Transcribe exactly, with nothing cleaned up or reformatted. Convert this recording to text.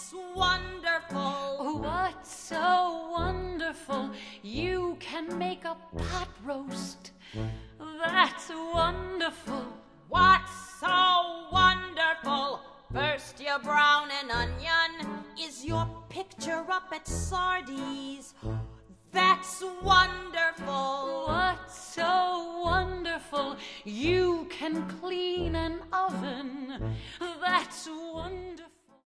That's wonderful. What's so wonderful? You can make a pot roast. That's wonderful. What's so wonderful? First you brown an onion. Is your picture up at Sardi's? That's wonderful. What's so wonderful? You can clean an oven. That's wonderful.